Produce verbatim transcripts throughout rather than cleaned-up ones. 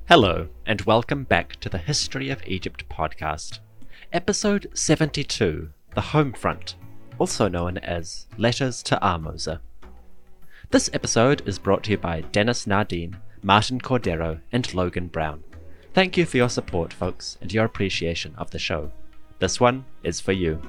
Hello, and welcome back to the History of Egypt podcast. Episode seventy-two, The Home Front, also known as Letters to Ahmose. This episode is brought to you by Dennis Nardine, Martin Cordero, and Logan Brown. Thank you for your support, folks, and your appreciation of the show. This one is for you.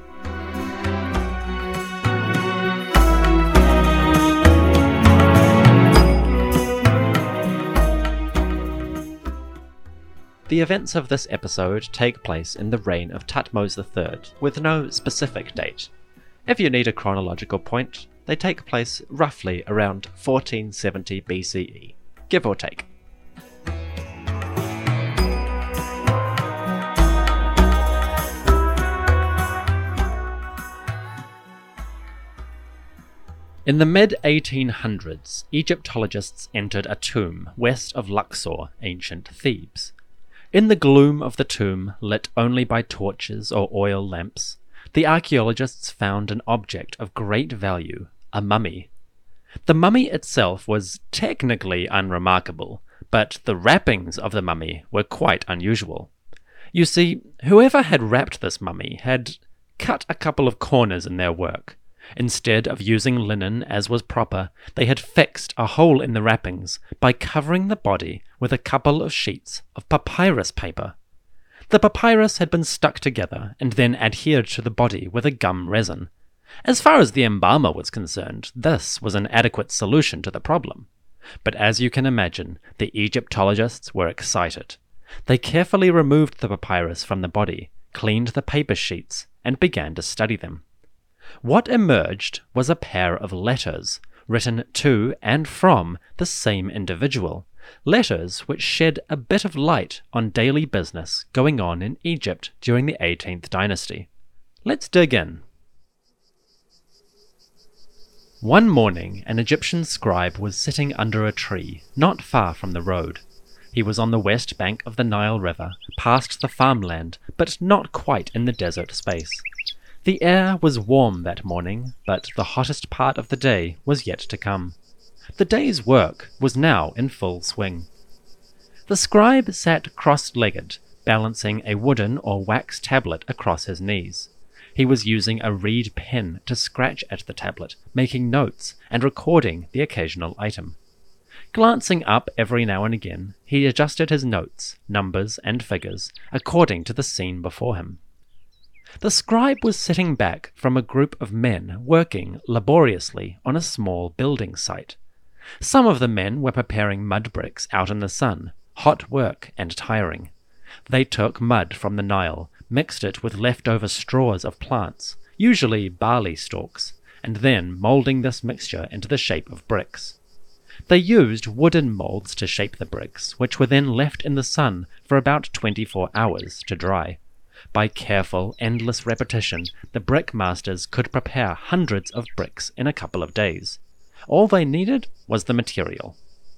The events of this episode take place in the reign of Thutmose the third, with no specific date. If you need a chronological point, they take place roughly around fourteen seventy B C E, give or take. In the mid eighteen hundreds, Egyptologists entered a tomb west of Luxor, ancient Thebes. In the gloom of the tomb, lit only by torches or oil lamps, the archaeologists found an object of great value, a mummy. The mummy itself was technically unremarkable, but the wrappings of the mummy were quite unusual. You see, whoever had wrapped this mummy had cut a couple of corners in their work. Instead of using linen as was proper, they had fixed a hole in the wrappings by covering the body with a couple of sheets of papyrus paper. The papyrus had been stuck together and then adhered to the body with a gum resin. As far as the embalmer was concerned, this was an adequate solution to the problem. But as you can imagine, the Egyptologists were excited. They carefully removed the papyrus from the body, cleaned the paper sheets, and began to study them. What emerged was a pair of letters, written to and from the same individual, letters which shed a bit of light on daily business going on in Egypt during the eighteenth dynasty. Let's dig in. One morning, an Egyptian scribe was sitting under a tree, not far from the road. He was on the west bank of the Nile River, past the farmland, but not quite in the desert space. The air was warm that morning, but the hottest part of the day was yet to come. The day's work was now in full swing. The scribe sat cross-legged, balancing a wooden or wax tablet across his knees. He was using a reed pen to scratch at the tablet, making notes and recording the occasional item. Glancing up every now and again, he adjusted his notes, numbers, and figures according to the scene before him. The scribe was sitting back from a group of men working laboriously on a small building site. Some of the men were preparing mud bricks out in the sun, hot work and tiring. They took mud from the Nile, mixed it with leftover straws of plants, usually barley stalks, and then molding this mixture into the shape of bricks. They used wooden molds to shape the bricks, which were then left in the sun for about twenty-four hours to dry. By careful, endless repetition, the brick masters could prepare hundreds of bricks in a couple of days. All they needed was the material.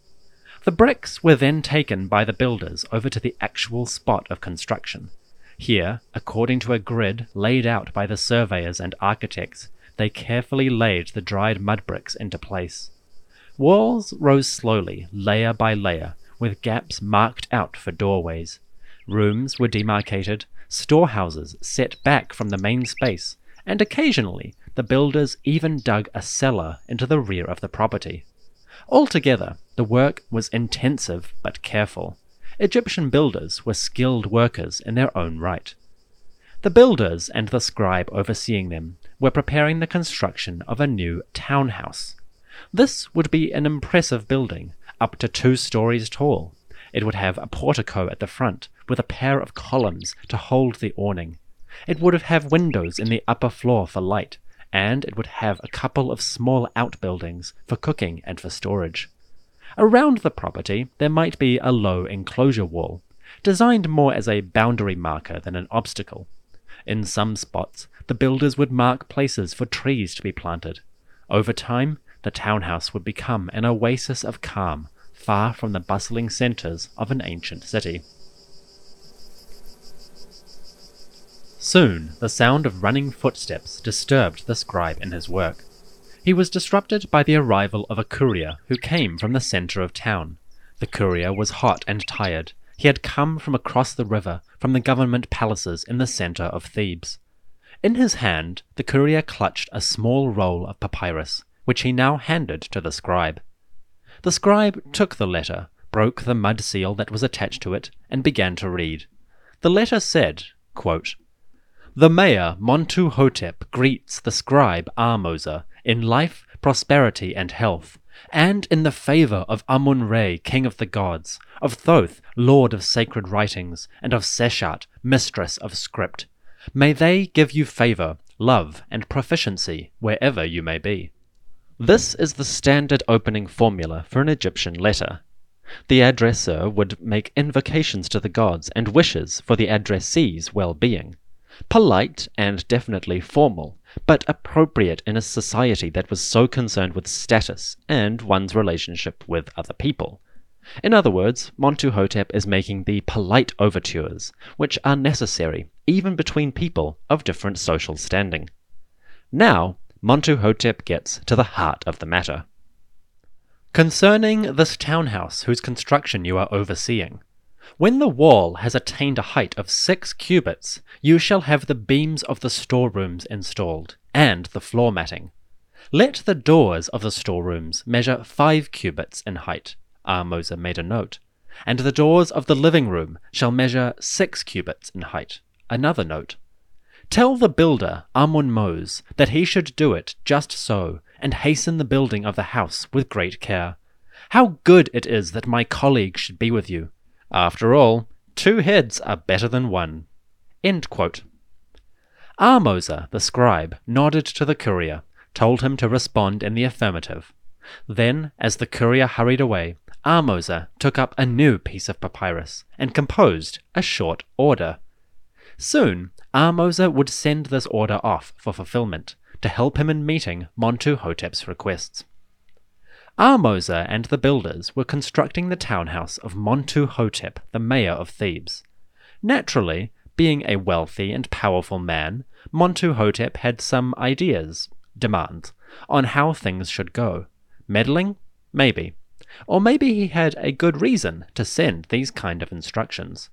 The bricks were then taken by the builders over to the actual spot of construction. Here, according to a grid laid out by the surveyors and architects, they carefully laid the dried mud bricks into place. Walls rose slowly, layer by layer, with gaps marked out for doorways. Rooms were demarcated, storehouses set back from the main space, and occasionally the builders even dug a cellar into the rear of the property. Altogether, the work was intensive but careful. Egyptian builders were skilled workers in their own right. The builders and the scribe overseeing them were preparing the construction of a new townhouse. This would be an impressive building, up to two stories tall. It would have a portico at the front, with a pair of columns to hold the awning. It would have windows in the upper floor for light, and it would have a couple of small outbuildings for cooking and for storage. Around the property there might be a low enclosure wall, designed more as a boundary marker than an obstacle. In some spots, the builders would mark places for trees to be planted. Over time, the townhouse would become an oasis of calm, far from the bustling centers of an ancient city. Soon, the sound of running footsteps disturbed the scribe in his work. He was disrupted by the arrival of a courier who came from the center of town. The courier was hot and tired. He had come from across the river, from the government palaces in the centre of Thebes. In his hand, the courier clutched a small roll of papyrus, which he now handed to the scribe. The scribe took the letter, broke the mud seal that was attached to it, and began to read. The letter said, quote, "The mayor Montuhotep greets the scribe Ahmosa in life, prosperity, and health, and in the favour of Amun-Re, king of the gods, of Thoth, lord of sacred writings, and of Seshat, mistress of script. May they give you favour, love, and proficiency wherever you may be." This is the standard opening formula for an Egyptian letter. The addressor would make invocations to the gods and wishes for the addressee's well-being. Polite and definitely formal, but appropriate in a society that was so concerned with status and one's relationship with other people. In other words, Montuhotep is making the polite overtures, which are necessary even between people of different social standing. Now, Montuhotep gets to the heart of the matter. Concerning this townhouse whose construction you are overseeing, when the wall has attained a height of six cubits, you shall have the beams of the storerooms installed, and the floor matting. Let the doors of the storerooms measure five cubits in height, Ahmosa made a note, and the doors of the living room shall measure six cubits in height, another note. Tell the builder, Amun-Mose, that he should do it just so, and hasten the building of the house with great care. How good it is that my colleague should be with you. After all, two heads are better than one. End quote. Ahmosa, the scribe, nodded to the courier, told him to respond in the affirmative. Then, as the courier hurried away, Ahmosa took up a new piece of papyrus and composed a short order. Soon, Ahmosa would send this order off for fulfillment, to help him in meeting Montuhotep's requests. Ahmosa and the builders were constructing the townhouse of Montuhotep, the mayor of Thebes. Naturally, being a wealthy and powerful man, Montuhotep had some ideas, demands, on how things should go. Meddling? Maybe. Or maybe he had a good reason to send these kind of instructions.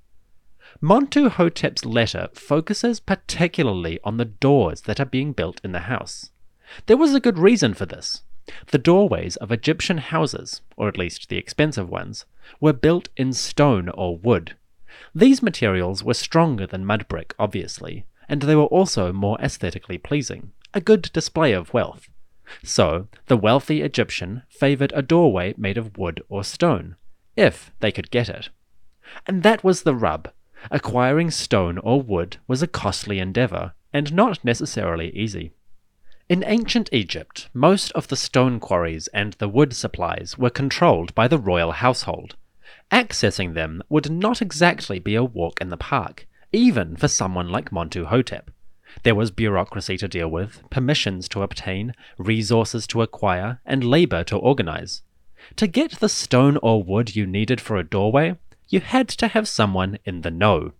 Montuhotep's letter focuses particularly on the doors that are being built in the house. There was a good reason for this. The doorways of Egyptian houses, or at least the expensive ones, were built in stone or wood. These materials were stronger than mud brick, obviously, and they were also more aesthetically pleasing, a good display of wealth. So, the wealthy Egyptian favoured a doorway made of wood or stone, if they could get it. And that was the rub. Acquiring stone or wood was a costly endeavour, and not necessarily easy. In ancient Egypt, most of the stone quarries and the wood supplies were controlled by the royal household. Accessing them would not exactly be a walk in the park, even for someone like Montuhotep. There was bureaucracy to deal with, permissions to obtain, resources to acquire, and labour to organise. To get the stone or wood you needed for a doorway, you had to have someone in the know.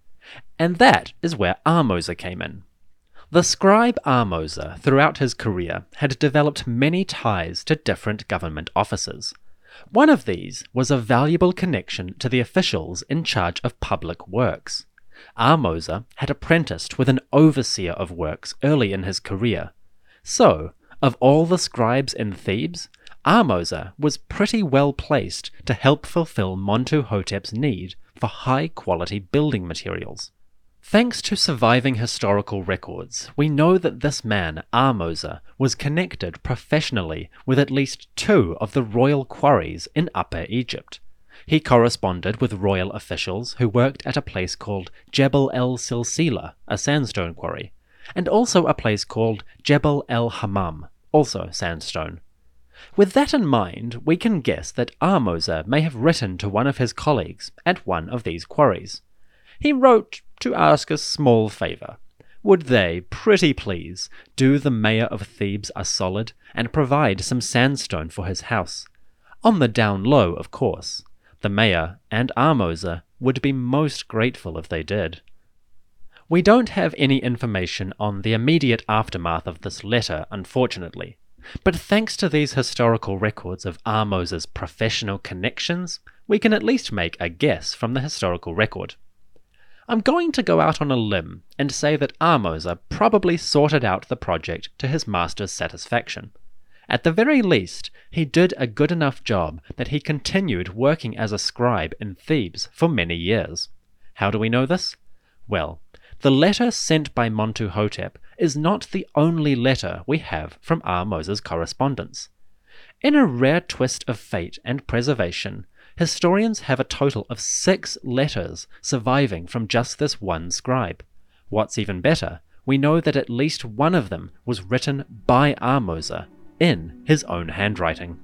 And that is where Ahmosa came in. The scribe Ahmosa, throughout his career, had developed many ties to different government offices. One of these was a valuable connection to the officials in charge of public works. Ahmosa had apprenticed with an overseer of works early in his career. So, of all the scribes in Thebes, Ahmosa was pretty well placed to help fulfill Montuhotep's need for high-quality building materials. Thanks to surviving historical records, we know that this man, Ahmosa, was connected professionally with at least two of the royal quarries in Upper Egypt. He corresponded with royal officials who worked at a place called Jebel el-Silsila, a sandstone quarry, and also a place called Jebel el-Hammam, also sandstone. With that in mind, we can guess that Ahmosa may have written to one of his colleagues at one of these quarries. He wrote to ask a small favour. Would they, pretty please, do the mayor of Thebes a solid and provide some sandstone for his house? On the down low, of course. The mayor and Ahmosa would be most grateful if they did. We don't have any information on the immediate aftermath of this letter, unfortunately. But thanks to these historical records of Ahmosa's professional connections, we can at least make a guess from the historical record. I'm going to go out on a limb and say that Ahmose probably sorted out the project to his master's satisfaction. At the very least, he did a good enough job that he continued working as a scribe in Thebes for many years. How do we know this? Well, the letter sent by Montuhotep is not the only letter we have from Ahmose's correspondence. In a rare twist of fate and preservation, historians have a total of six letters surviving from just this one scribe. What's even better, we know that at least one of them was written by Ahmose in his own handwriting.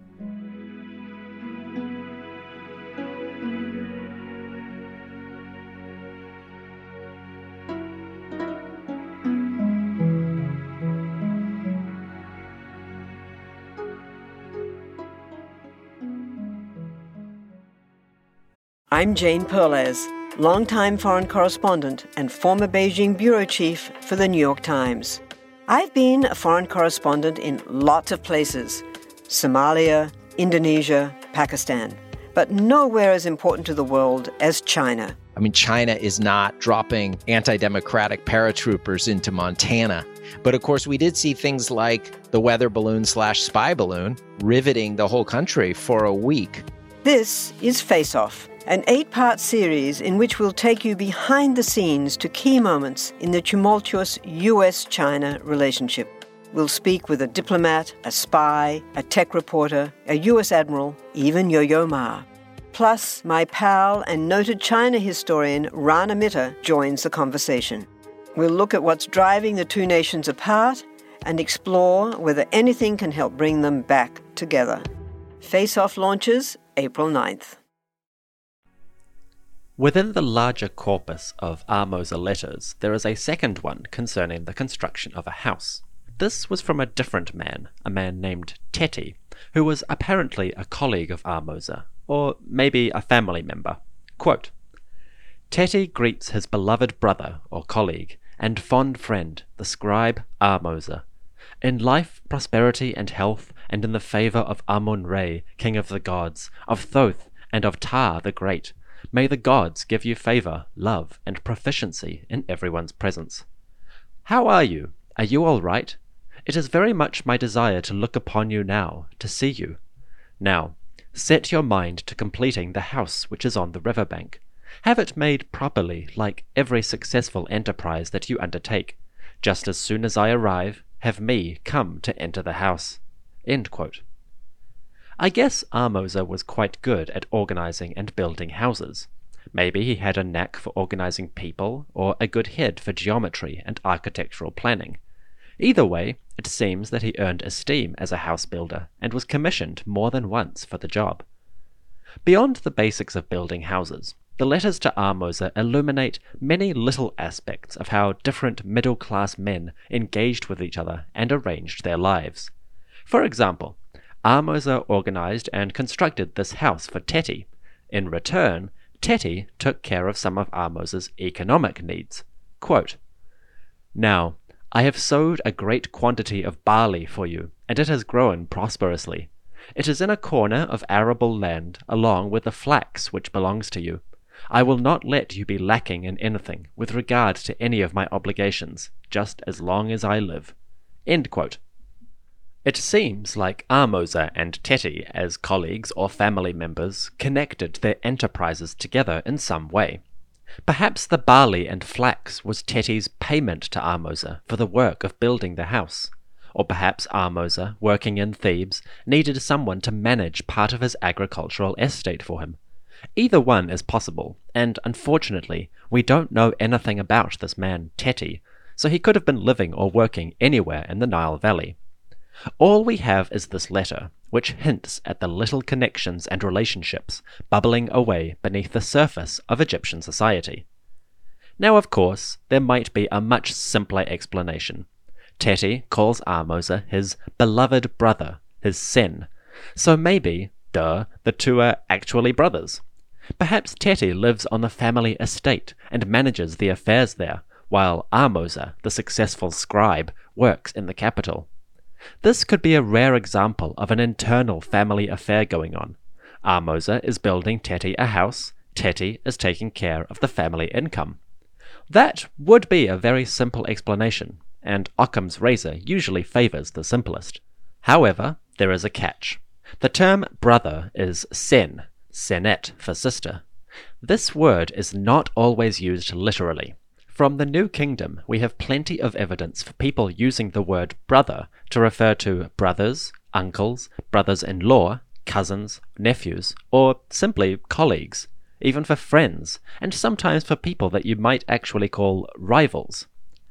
I'm Jane Perlez, longtime foreign correspondent and former Beijing bureau chief for the New York Times. I've been a foreign correspondent in lots of places: Somalia, Indonesia, Pakistan, but nowhere as important to the world as China. I mean, China is not dropping anti-democratic paratroopers into Montana. But of course, we did see things like the weather balloon slash spy balloon riveting the whole country for a week. This is Face Off, an eight-part series in which we'll take you behind the scenes to key moments in the tumultuous U S China relationship. We'll speak with a diplomat, a spy, a tech reporter, a U S admiral, even Yo-Yo Ma. Plus, my pal and noted China historian Rana Mitter joins the conversation. We'll look at what's driving the two nations apart and explore whether anything can help bring them back together. Face Off launches April ninth. Within the larger corpus of Ahmose letters, there is a second one concerning the construction of a house. This was from a different man, a man named Teti, who was apparently a colleague of Ahmose, or maybe a family member. Quote, Teti greets his beloved brother or colleague and fond friend, the scribe Ahmose. In life, prosperity, and health, and in the favour of Amun-Re, king of the gods, of Thoth, and of Ptah the Great, may the gods give you favour, love, and proficiency in everyone's presence. How are you? Are you all right? It is very much my desire to look upon you now, to see you. Now, set your mind to completing the house which is on the river bank. Have it made properly, like every successful enterprise that you undertake. Just as soon as I arrive, have me come to enter the house. End quote. I guess Ahmose was quite good at organizing and building houses. Maybe he had a knack for organizing people, or a good head for geometry and architectural planning. Either way, it seems that he earned esteem as a house builder and was commissioned more than once for the job. Beyond the basics of building houses, the letters to Ahmose illuminate many little aspects of how different middle-class men engaged with each other and arranged their lives. For example, Ahmose organized and constructed this house for Teti. In return, Teti took care of some of Ahmose's economic needs. Quote, Now, I have sowed a great quantity of barley for you, and it has grown prosperously. It is in a corner of arable land, along with the flax which belongs to you. I will not let you be lacking in anything with regard to any of my obligations, just as long as I live. End quote. It seems like Ahmose and Teti, as colleagues or family members, connected their enterprises together in some way. Perhaps the barley and flax was Teti's payment to Ahmose for the work of building the house. Or perhaps Ahmose, working in Thebes, needed someone to manage part of his agricultural estate for him. Either one is possible, and unfortunately, we don't know anything about this man Teti, so he could have been living or working anywhere in the Nile Valley. All we have is this letter, which hints at the little connections and relationships bubbling away beneath the surface of Egyptian society. Now, of course, there might be a much simpler explanation. Teti calls Ahmose his beloved brother, his Sen, so maybe, duh, the two are actually brothers. Perhaps Teti lives on the family estate and manages the affairs there, while Ahmose, the successful scribe, works in the capital. This could be a rare example of an internal family affair going on. Ahmosa is building Teti a house, Teti is taking care of the family income. That would be a very simple explanation, and Occam's razor usually favours the simplest. However, there is a catch. The term brother is sen, senet for sister. This word is not always used literally. From the New Kingdom, we have plenty of evidence for people using the word brother to refer to brothers, uncles, brothers-in-law, cousins, nephews, or simply colleagues, even for friends, and sometimes for people that you might actually call rivals.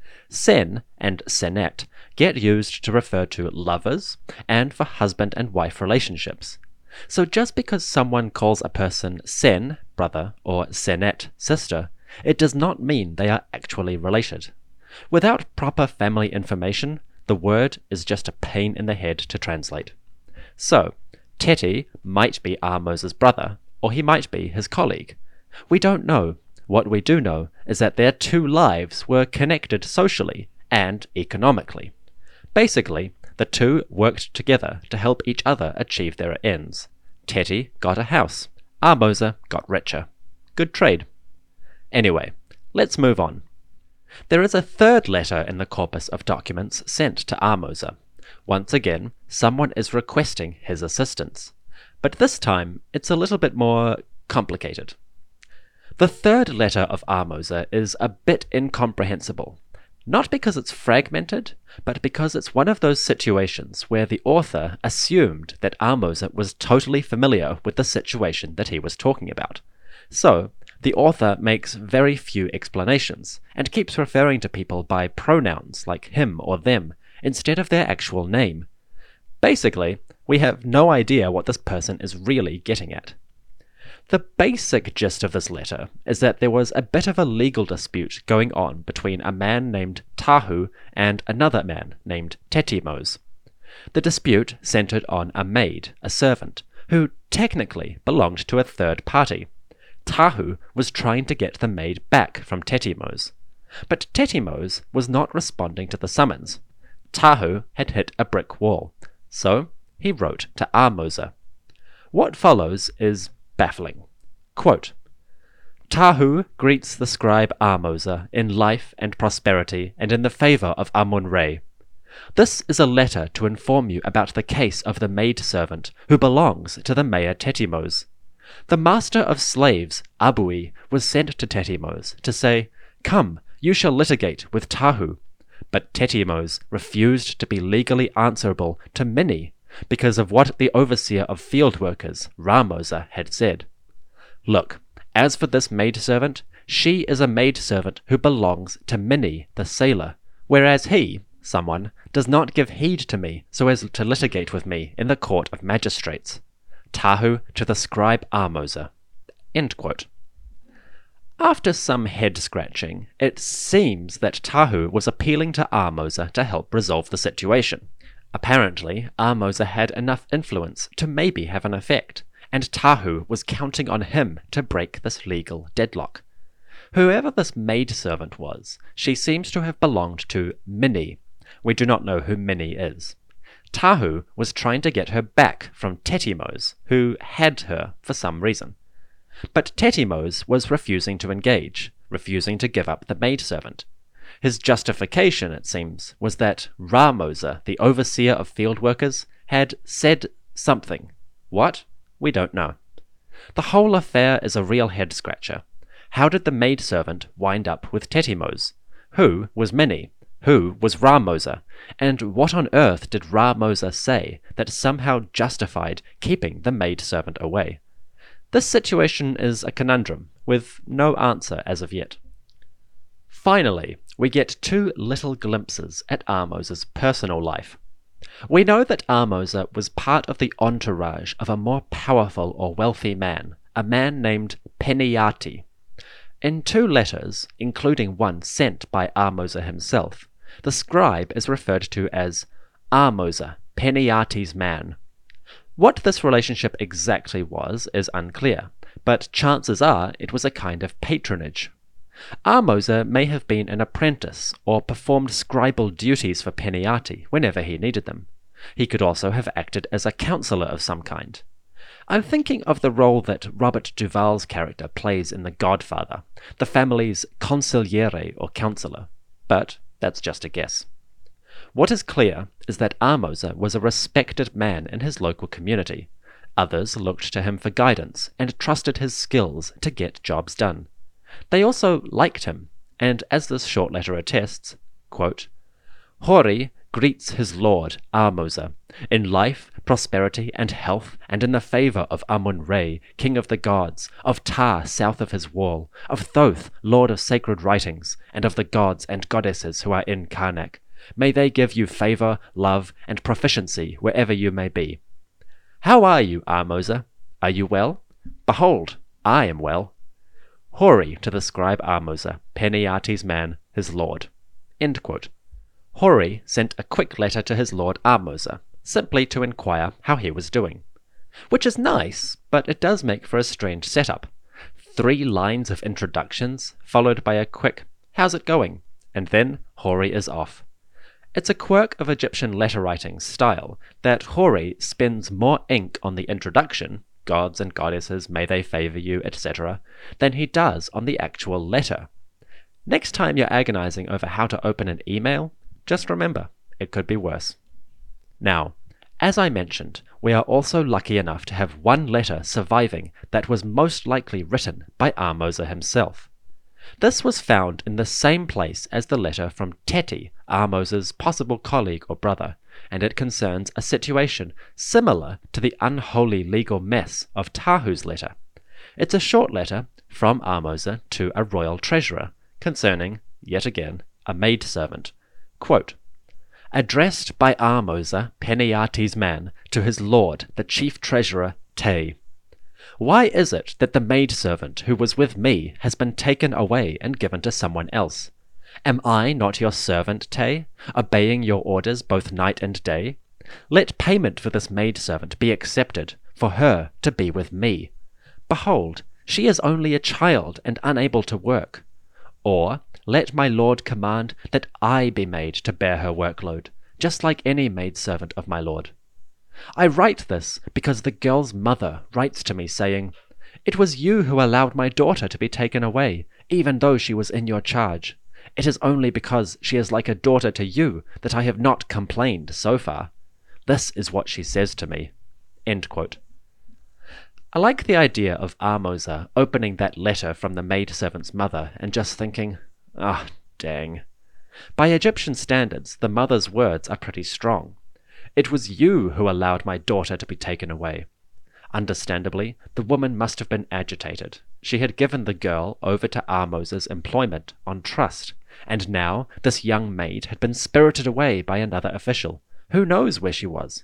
Sen and senet get used to refer to lovers and for husband and wife relationships. So just because someone calls a person sen, brother, or senet, sister, it does not mean they are actually related. Without proper family information, the word is just a pain in the head to translate. So, Teti might be Ahmosa's brother, or he might be his colleague. We don't know. What we do know is that their two lives were connected socially and economically. Basically, the two worked together to help each other achieve their ends. Teti got a house. Ahmosa got richer. Good trade. Anyway, let's move on. There is a third letter in the corpus of documents sent to Ahmosa. Once again, someone is requesting his assistance. But this time, it's a little bit more complicated. The third letter of Ahmosa is a bit incomprehensible, not because it's fragmented, but because it's one of those situations where the author assumed that Ahmosa was totally familiar with the situation that he was talking about. So, the author makes very few explanations, and keeps referring to people by pronouns like him or them, instead of their actual name. Basically, we have no idea what this person is really getting at. The basic gist of this letter is that there was a bit of a legal dispute going on between a man named Tahu and another man named Tetimos. The dispute centered on a maid, a servant, who technically belonged to a third party. Tahu was trying to get the maid back from Tetimos, but Tetimos was not responding to the summons. Tahu had hit a brick wall, so he wrote to Ahmosa. What follows is baffling. Quote, Tahu greets the scribe Ahmosa in life and prosperity and in the favor of Amun-Re. This is a letter to inform you about the case of the maidservant who belongs to the mayor Tetimos. The master of slaves, Abui, was sent to Tetimos to say, Come, you shall litigate with Tahu. But Tetimos refused to be legally answerable to Mini because of what the overseer of field workers, Ramosa, had said. Look, as for this maidservant, she is a maidservant who belongs to Mini, the sailor, whereas he, someone, does not give heed to me so as to litigate with me in the court of magistrates. Tahu to the scribe Ahmosa. End quote. After some head-scratching, it seems that Tahu was appealing to Ahmosa to help resolve the situation. Apparently, Ahmosa had enough influence to maybe have an effect, and Tahu was counting on him to break this legal deadlock. Whoever this maidservant was, she seems to have belonged to Mini. We do not know who Mini is. Tahu was trying to get her back from Tetimos, who had her for some reason. But Tetimos was refusing to engage, refusing to give up the maidservant. His justification, it seems, was that Ramosa, the overseer of field workers, had said something. What? We don't know. The whole affair is a real head-scratcher. How did the maidservant wind up with Tetimos? Who was Mini? Who was Ramosa? And what on earth did Ramosa say that somehow justified keeping the maidservant away? This situation is a conundrum, with no answer as of yet. Finally, we get two little glimpses at Ahmosa's personal life. We know that Ahmosa was part of the entourage of a more powerful or wealthy man, a man named Peniati. In two letters, including one sent by Ahmosa himself, the scribe is referred to as Ahmosa, Peniati's man. What this relationship exactly was is unclear, but chances are it was a kind of patronage. Ahmosa may have been an apprentice or performed scribal duties for Peniati whenever he needed them. He could also have acted as a counselor of some kind. I'm thinking of the role that Robert Duvall's character plays in The Godfather, the family's consigliere or counselor, but that's just a guess. What is clear is that Ahmose was a respected man in his local community. Others looked to him for guidance and trusted his skills to get jobs done. They also liked him, and as this short letter attests, quote, Hori greets his lord, Ahmose, in life, prosperity, and health, and in the favour of Amun-Re, king of the gods, of Ta, south of his wall, of Thoth, lord of sacred writings, and of the gods and goddesses who are in Karnak. May they give you favour, love, and proficiency wherever you may be. How are you, Ahmose? Are you well? Behold, I am well. Hori to the scribe Ahmose, Peneates' man, his lord. End quote. Hori sent a quick letter to his lord Ahmose, simply to inquire how he was doing. Which is nice, but it does make for a strange setup. Three lines of introductions, followed by a quick, how's it going? And then Hori is off. It's a quirk of Egyptian letter-writing style that Hori spends more ink on the introduction, gods and goddesses, may they favour you, et cetera, than he does on the actual letter. Next time you're agonizing over how to open an email, just remember, it could be worse. Now, as I mentioned, we are also lucky enough to have one letter surviving that was most likely written by Ahmose himself. This was found in the same place as the letter from Teti, Ahmose's possible colleague or brother, and it concerns a situation similar to the unholy legal mess of Tahu's letter. It's a short letter from Ahmose to a royal treasurer concerning, yet again, a maidservant. Quote, addressed by Ahmose, Peneates' man, to his lord, the chief treasurer, Te. Why is it that the maidservant who was with me has been taken away and given to someone else? Am I not your servant, Te, obeying your orders both night and day? Let payment for this maidservant be accepted, for her to be with me. Behold, she is only a child and unable to work. Or let my lord command that I be made to bear her workload, just like any maidservant of my lord. I write this because the girl's mother writes to me saying, it was you who allowed my daughter to be taken away, even though she was in your charge. It is only because she is like a daughter to you that I have not complained so far. This is what she says to me. End quote. I like the idea of Ahmose opening that letter from the maidservant's mother and just thinking, ah, oh, dang. By Egyptian standards, the mother's words are pretty strong. It was you who allowed my daughter to be taken away. Understandably, the woman must have been agitated. She had given the girl over to Ahmose's employment on trust, and now this young maid had been spirited away by another official. Who knows where she was?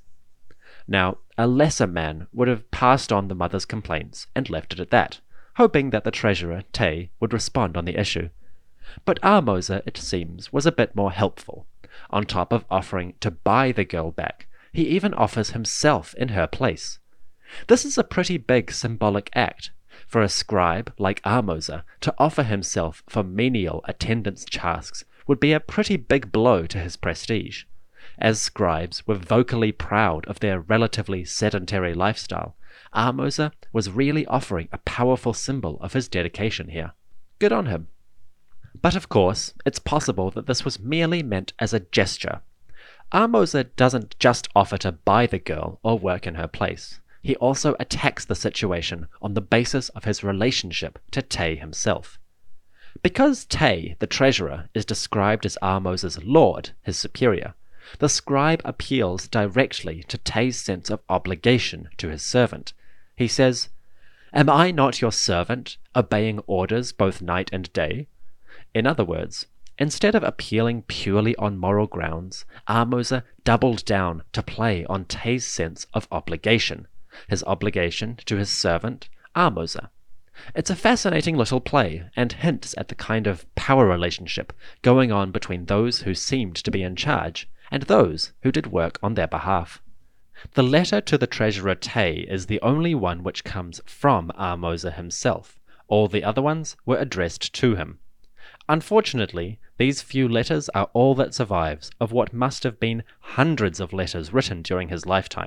Now, a lesser man would have passed on the mother's complaints and left it at that, hoping that the treasurer, Te, would respond on the issue. But Ahmose, it seems, was a bit more helpful. On top of offering to buy the girl back, he even offers himself in her place. This is a pretty big symbolic act. For a scribe like Ahmose to offer himself for menial attendance tasks would be a pretty big blow to his prestige. As scribes were vocally proud of their relatively sedentary lifestyle, Ahmose was really offering a powerful symbol of his dedication here. Good on him. But of course, it's possible that this was merely meant as a gesture. Ahmose doesn't just offer to buy the girl or work in her place. He also attacks the situation on the basis of his relationship to Te himself. Because Te, the treasurer, is described as Ahmose's lord, his superior, the scribe appeals directly to Te's sense of obligation to his servant. He says, "Am I not your servant, obeying orders both night and day?" In other words, instead of appealing purely on moral grounds, Ahmose doubled down to play on Te's sense of obligation, his obligation to his servant, Ahmose. It's a fascinating little play, and hints at the kind of power relationship going on between those who seemed to be in charge and those who did work on their behalf. The letter to the treasurer Te is the only one which comes from Ahmose himself. All the other ones were addressed to him. Unfortunately, these few letters are all that survives of what must have been hundreds of letters written during his lifetime.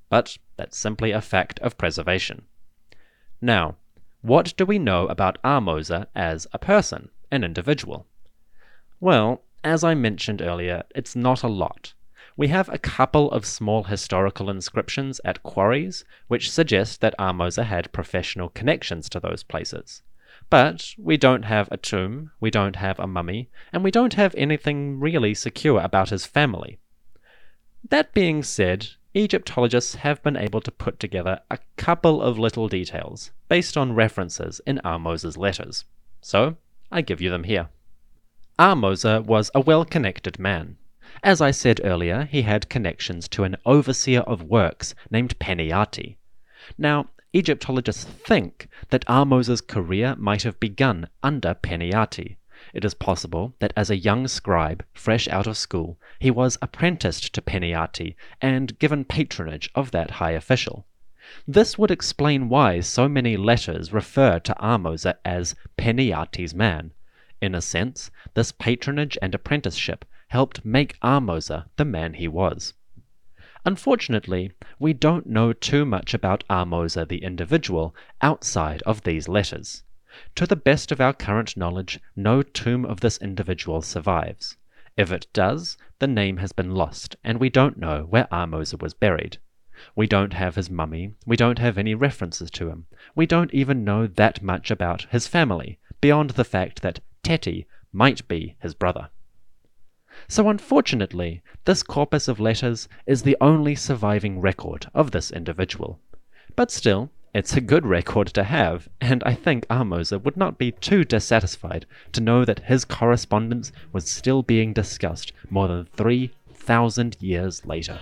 but that's simply a fact of preservation. Now, what do we know about Ahmose as a person, an individual? Well, as I mentioned earlier, it's not a lot. We have a couple of small historical inscriptions at quarries which suggest that Ahmose had professional connections to those places. But we don't have a tomb, we don't have a mummy, and we don't have anything really secure about his family. That being said, Egyptologists have been able to put together a couple of little details based on references in Ahmose's letters. So, I give you them here. Ahmose was a well-connected man. As I said earlier, he had connections to an overseer of works named Peniati. Now, Egyptologists think that Ahmose's career might have begun under Peniati. It is possible that as a young scribe, fresh out of school, he was apprenticed to Peniati and given patronage of that high official. This would explain why so many letters refer to Ahmose as Peniati's man. In a sense, this patronage and apprenticeship helped make Ahmose the man he was. Unfortunately, we don't know too much about Ahmose the individual outside of these letters. To the best of our current knowledge, no tomb of this individual survives. If it does, the name has been lost, and we don't know where Ahmose was buried. We don't have his mummy, we don't have any references to him, we don't even know that much about his family, beyond the fact that Teti might be his brother. So unfortunately, this corpus of letters is the only surviving record of this individual. But still, it's a good record to have, and I think Ahmose would not be too dissatisfied to know that his correspondence was still being discussed more than three thousand years later.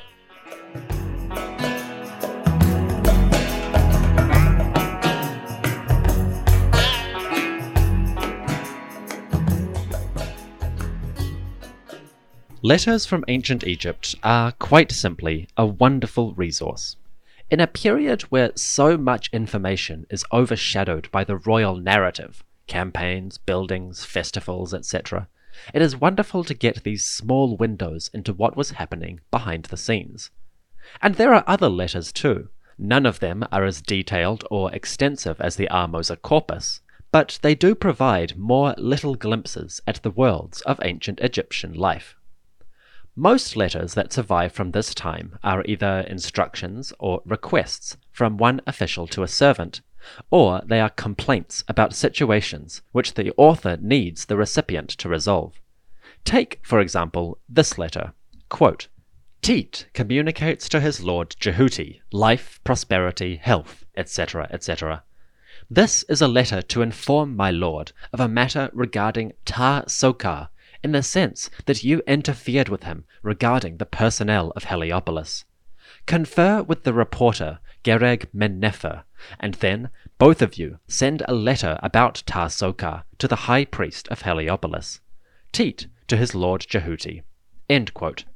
Letters from ancient Egypt are, quite simply, a wonderful resource. In a period where so much information is overshadowed by the royal narrative, campaigns, buildings, festivals, et cetera, it is wonderful to get these small windows into what was happening behind the scenes. And there are other letters too. None of them are as detailed or extensive as the Ahmose corpus, but they do provide more little glimpses at the worlds of ancient Egyptian life. Most letters that survive from this time are either instructions or requests from one official to a servant, or they are complaints about situations which the author needs the recipient to resolve. Take, for example, this letter, quote, Tit communicates to his lord Jehuti life, prosperity, health, et cetera, et cetera. This is a letter to inform my lord of a matter regarding Ta-Sokar, in the sense that you interfered with him regarding the personnel of Heliopolis. Confer with the reporter Gereg Mennefer, and then both of you send a letter about Ta-Sokar to the high priest of Heliopolis. Tit to his lord Jehuti. End quote.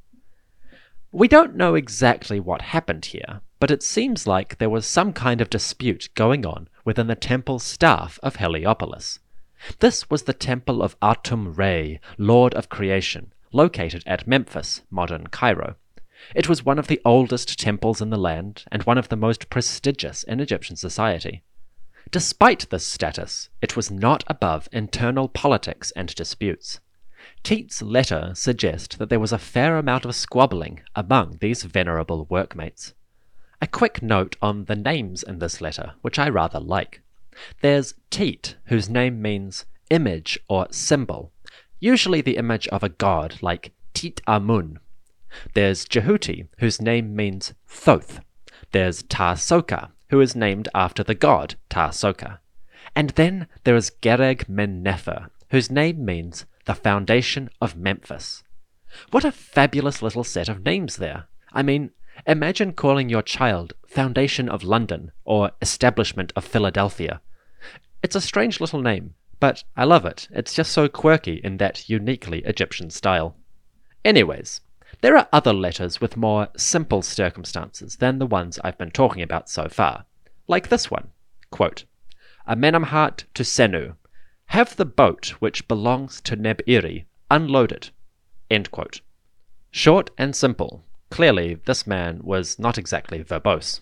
We don't know exactly what happened here, but it seems like there was some kind of dispute going on within the temple staff of Heliopolis. This was the temple of Atum-Re, Lord of Creation, located at Memphis, modern Cairo. It was one of the oldest temples in the land and one of the most prestigious in Egyptian society. Despite this status, it was not above internal politics and disputes. Tit's letter suggests that there was a fair amount of squabbling among these venerable workmates. A quick note on the names in this letter, which I rather like. There's Tit, whose name means image or symbol, usually the image of a god like Tit Amun. There's Jehuti, whose name means Thoth. There's Ta-Sokar, who is named after the god Ta-Sokar. And then there is Gereg Mennefer, whose name means the foundation of Memphis. What a fabulous little set of names there. I mean, imagine calling your child Foundation of London or Establishment of Philadelphia. It's a strange little name, but I love it. It's just so quirky in that uniquely Egyptian style. Anyways, there are other letters with more simple circumstances than the ones I've been talking about so far, like this one. Quote, Amenemhat to Senu, have the boat which belongs to Neb-Iri unloaded. End quote. Short and simple. Clearly, this man was not exactly verbose.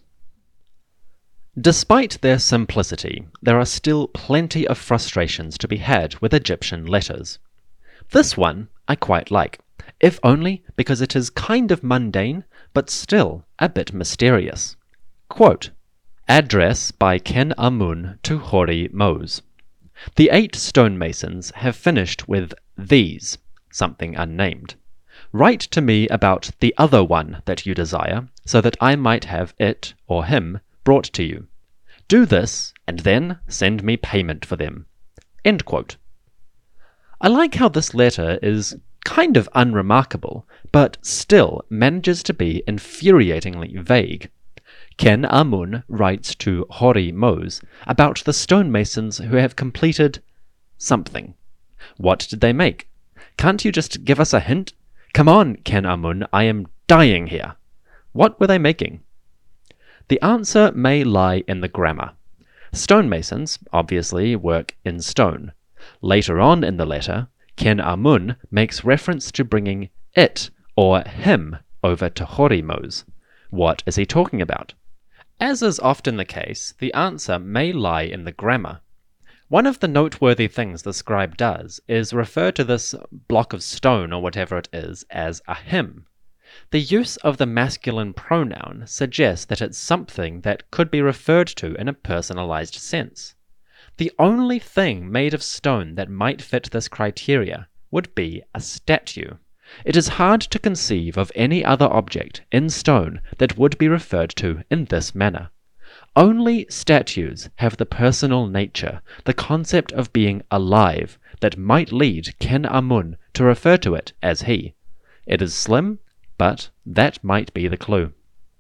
Despite their simplicity, there are still plenty of frustrations to be had with Egyptian letters. This one I quite like, if only because it is kind of mundane, but still a bit mysterious. Quote, Address by Ken Amun to Hori Mose. The eight stonemasons have finished with these, something unnamed. Write to me about the other one that you desire, so that I might have it, or him, brought to you. Do this, and then send me payment for them. End quote. I like how this letter is kind of unremarkable, but still manages to be infuriatingly vague. Ken Amun writes to Hori Mose about the stonemasons who have completed something. What did they make? Can't you just give us a hint? Come on, Ken Amun, I am dying here. What were they making? The answer may lie in the grammar. Stonemasons, obviously, work in stone. Later on in the letter, Ken Amun makes reference to bringing it, or him, over to Hori Mose. What is he talking about? As is often the case, the answer may lie in the grammar. One of the noteworthy things the scribe does is refer to this block of stone or whatever it is as a him. The use of the masculine pronoun suggests that it's something that could be referred to in a personalized sense. The only thing made of stone that might fit this criteria would be a statue. It is hard to conceive of any other object in stone that would be referred to in this manner. Only statues have the personal nature, the concept of being alive, that might lead Ken Amun to refer to it as he. It is slim, but that might be the clue.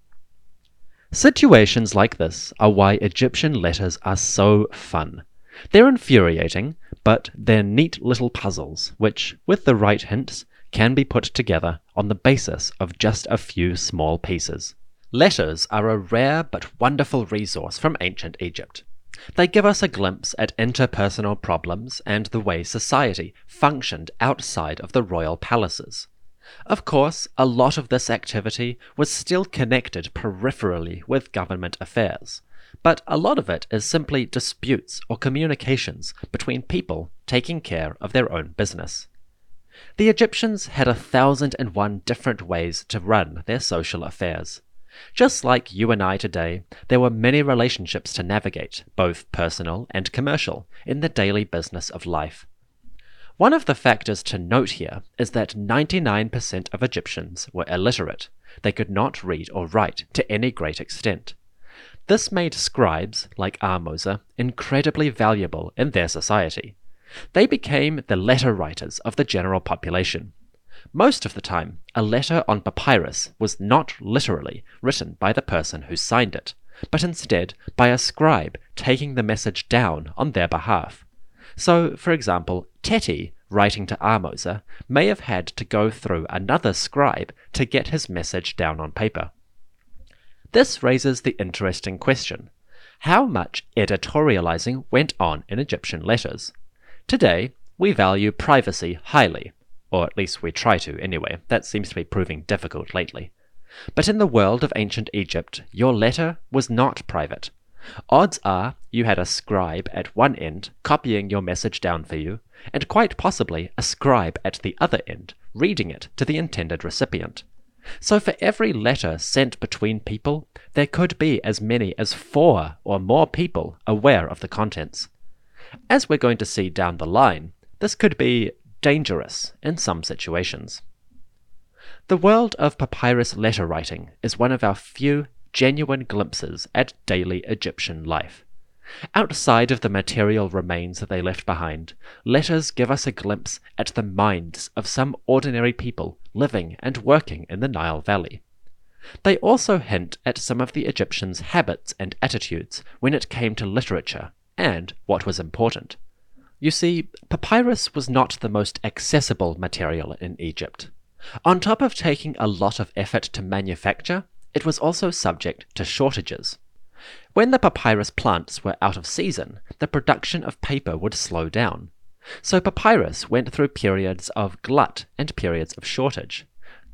Situations like this are why Egyptian letters are so fun. They're infuriating, but they're neat little puzzles, which, with the right hints, can be put together on the basis of just a few small pieces. Letters are a rare but wonderful resource from ancient Egypt. They give us a glimpse at interpersonal problems and the way society functioned outside of the royal palaces. Of course, a lot of this activity was still connected peripherally with government affairs, but a lot of it is simply disputes or communications between people taking care of their own business. The Egyptians had a thousand and one different ways to run their social affairs. Just like you and I today, there were many relationships to navigate, both personal and commercial, in the daily business of life. One of the factors to note here is that ninety-nine percent of Egyptians were illiterate. They could not read or write to any great extent. This made scribes, like Ahmose, incredibly valuable in their society. They became the letter writers of the general population. Most of the time, a letter on papyrus was not literally written by the person who signed it, but instead by a scribe taking the message down on their behalf. So, for example, Teti, writing to Ahmose, may have had to go through another scribe to get his message down on paper. This raises the interesting question: how much editorializing went on in Egyptian letters? Today, we value privacy highly, or at least we try to anyway. That seems to be proving difficult lately. But in the world of ancient Egypt, your letter was not private. Odds are you had a scribe at one end copying your message down for you, and quite possibly a scribe at the other end reading it to the intended recipient. So for every letter sent between people, there could be as many as four or more people aware of the contents. As we're going to see down the line, this could be dangerous in some situations. The world of papyrus letter writing is one of our few genuine glimpses at daily Egyptian life. Outside of the material remains that they left behind, letters give us a glimpse at the minds of some ordinary people living and working in the Nile Valley. They also hint at some of the Egyptians' habits and attitudes when it came to literature and what was important. You see, papyrus was not the most accessible material in Egypt. On top of taking a lot of effort to manufacture, it was also subject to shortages. When the papyrus plants were out of season, the production of paper would slow down. So papyrus went through periods of glut and periods of shortage.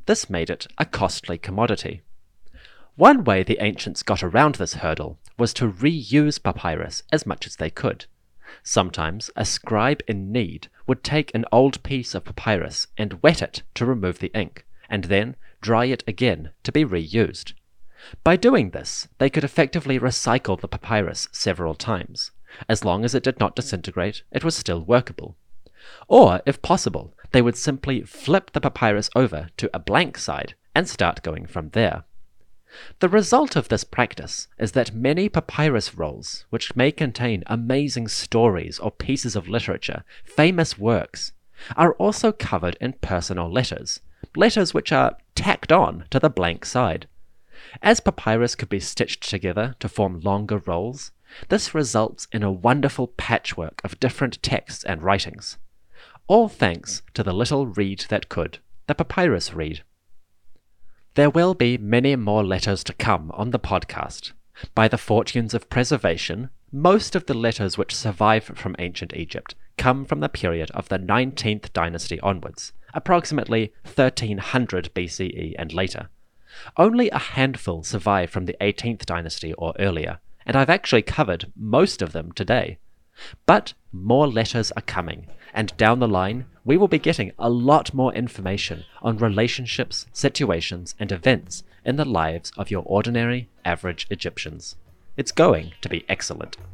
This made it a costly commodity. One way the ancients got around this hurdle was to reuse papyrus as much as they could. Sometimes a scribe in need would take an old piece of papyrus and wet it to remove the ink, and then dry it again to be reused. By doing this, they could effectively recycle the papyrus several times. As long as it did not disintegrate, it was still workable. Or, if possible, they would simply flip the papyrus over to a blank side and start going from there. The result of this practice is that many papyrus rolls, which may contain amazing stories or pieces of literature, famous works, are also covered in personal letters, letters which are tacked on to the blank side. As papyrus could be stitched together to form longer rolls, this results in a wonderful patchwork of different texts and writings. All thanks to the little reed that could, the papyrus reed. There will be many more letters to come on the podcast. By the fortunes of preservation, most of the letters which survive from ancient Egypt come from the period of the nineteenth dynasty onwards, approximately thirteen hundred B C E and later. Only a handful survive from the eighteenth dynasty or earlier, and I've actually covered most of them today. But more letters are coming, and down the line, we will be getting a lot more information on relationships, situations, and events in the lives of your ordinary, average Egyptians. It's going to be excellent.